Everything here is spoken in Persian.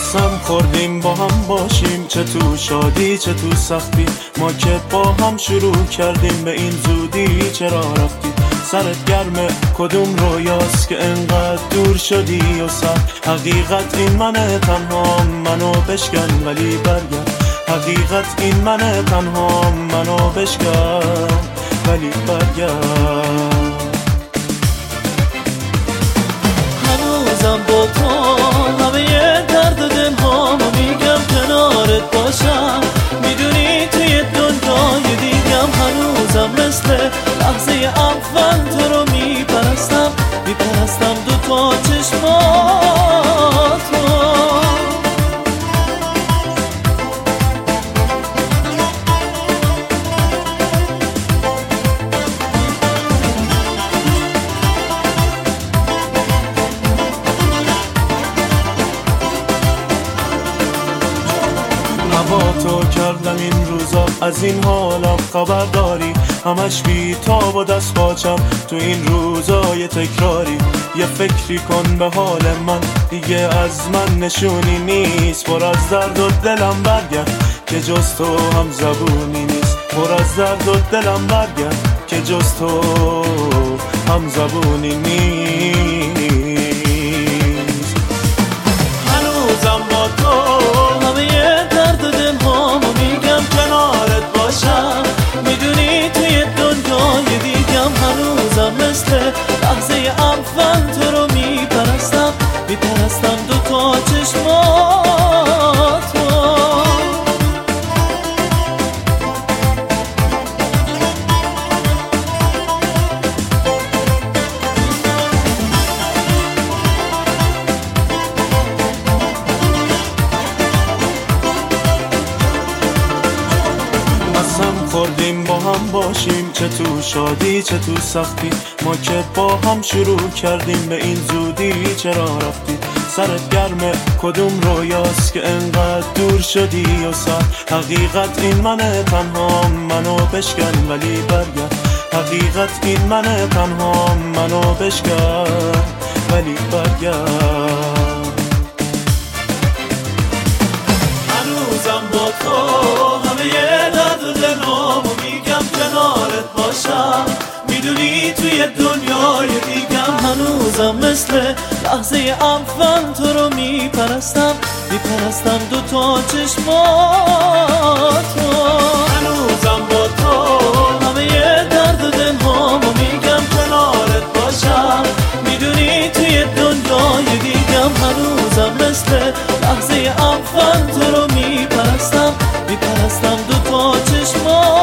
قسم خوردیم با هم باشیم، چه تو شادی چه تو سختی، ما که با هم شروع کردیم به این زودی چرا رفتی؟ سرت گرمه کدوم رویاست که انقدر دور شدی و سخت؟ حقیقت این منه تنها منو بشکن ولی برگرد، حقیقت این منه تنها منو بشکن ولی برگرد. هنوزم با تو همه درد دل هامو میگم کنارت باشم، میدونی توی دنیای دیگم هنوزم مثل لحظه اول تو رو میپرستم دو تا چشماتو. با تو کردم این روزا، از این حالم خبر داری، همش بی تاب و دست پاچم تو این روزای تکراری. یه فکری کن به حال من، دیگه از من نشونی نیست، پر از درد و دلم برگرد که جز تو هم زبونی نیست، پر از درد و دلم برگرد که جز تو هم زبونی نیست. هنوزم با تو همه درد دل هامو میگم کنارت باشم، میدونی توی دنیای دیگم هنوزم مثل لحظه اول تو رو میپرستم دو تا چشماتو. خوردیم با هم باشیم، چه تو شادی چه تو سختی، ما که با هم شروع کردیم به این زودی چرا رفتی؟ سرت گرمه کدوم رویاست که انقدر دور شدی و سخت؟ حقیقت این منه تنها منو بشکن ولی برگرد، حقیقت این منه تنها منو بشکن ولی برگرد. هنوزم با تو همه درد و دلامو میگم کنارت باشم، میدونی توی دنیای دیگم هنوزم مثل لحظه اول تو رو میپرستم دو تا چشماتو. هنوزم با تو همه درد و دلامو میگم کنارت باشم، میدونی توی دنیای دیگم هنوزم مثل لحظه اول تو رو میپرستم دو تا چشماتو.